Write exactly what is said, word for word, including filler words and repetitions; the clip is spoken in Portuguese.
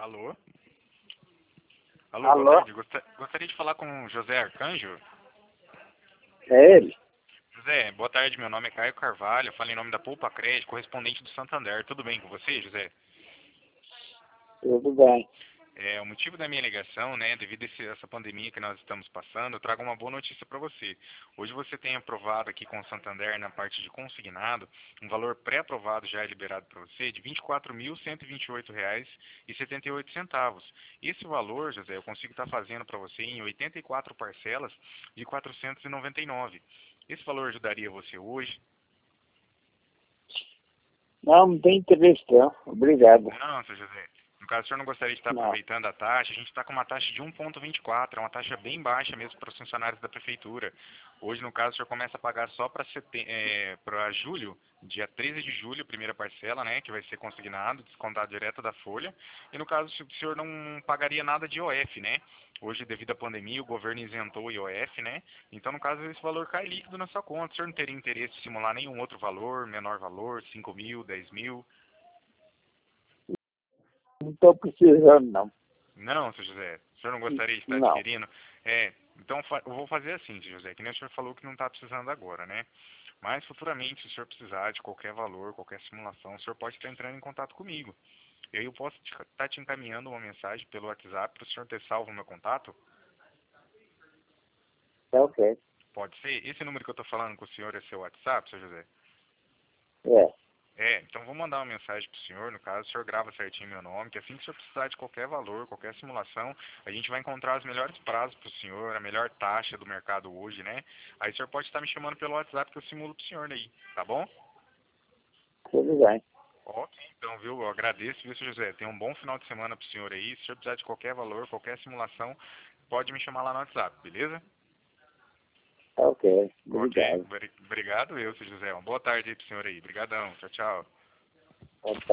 Alô? Alô, boa Alô? tarde. Gosta- Gostaria de falar com o José Arcanjo. É ele? José, boa tarde. Meu nome é Caio Carvalho. Eu falo em nome da Poupa Crédito, correspondente do Santander. Tudo bem com você, José? Tudo bem. É, o motivo da minha ligação, né, devido a esse- essa pandemia que nós estamos passando, eu trago uma boa notícia para você. Hoje você tem aprovado aqui com o Santander, na parte de consignado, um valor pré-aprovado já é liberado para você de vinte e quatro mil cento e vinte e oito reais e setenta e oito centavos. Esse valor, José, eu consigo estar fazendo para você em oitenta e quatro parcelas de quatrocentos e noventa e nove. Esse valor ajudaria você hoje? Não, não tem interesse não. Obrigado. Não, seu José. No caso, o senhor não gostaria de estar Não. aproveitando a taxa? A gente está com uma taxa de um vírgula vinte e quatro, é uma taxa bem baixa mesmo para os funcionários da prefeitura. Hoje, no caso, o senhor começa a pagar só para é, para julho, dia treze de julho, primeira parcela, né, que vai ser consignado, descontado direto da folha. E no caso, o senhor não pagaria nada de I O F, né? Hoje, devido à pandemia, o governo isentou o I O F, né? Então, no caso, esse valor cai líquido na sua conta. O senhor não teria interesse em simular nenhum outro valor, menor valor, cinco mil, dez mil? Não estou precisando, não. Não, seu José, o senhor não gostaria de estar Não. adquirindo? É, então fa- eu vou fazer assim, seu José, que nem o senhor falou que não está precisando agora, né? Mas futuramente, se o senhor precisar de qualquer valor, qualquer simulação, o senhor pode estar entrando em contato comigo. E aí eu posso estar te encaminhando uma mensagem pelo WhatsApp para o senhor ter salvo o meu contato? Tá ok. Pode ser? Esse número que eu estou falando com o senhor é seu WhatsApp, seu José? É. É, então vou mandar uma mensagem para o senhor, no caso, o senhor grava certinho meu nome, que assim que o senhor precisar de qualquer valor, qualquer simulação, a gente vai encontrar os melhores prazos para o senhor, a melhor taxa do mercado hoje, né? Aí o senhor pode estar me chamando pelo WhatsApp que eu simulo para o senhor aí, tá bom? Tudo bem. Ok, então, viu, eu agradeço, viu, seu José? Tenha um bom final de semana para o senhor aí, se o senhor precisar de qualquer valor, qualquer simulação, pode me chamar lá no WhatsApp, beleza? Tá ok. Ok, Obrigado. obri- obrigado eu, seu José, uma boa tarde aí para o senhor aí, obrigadão, tchau, tchau. Tá.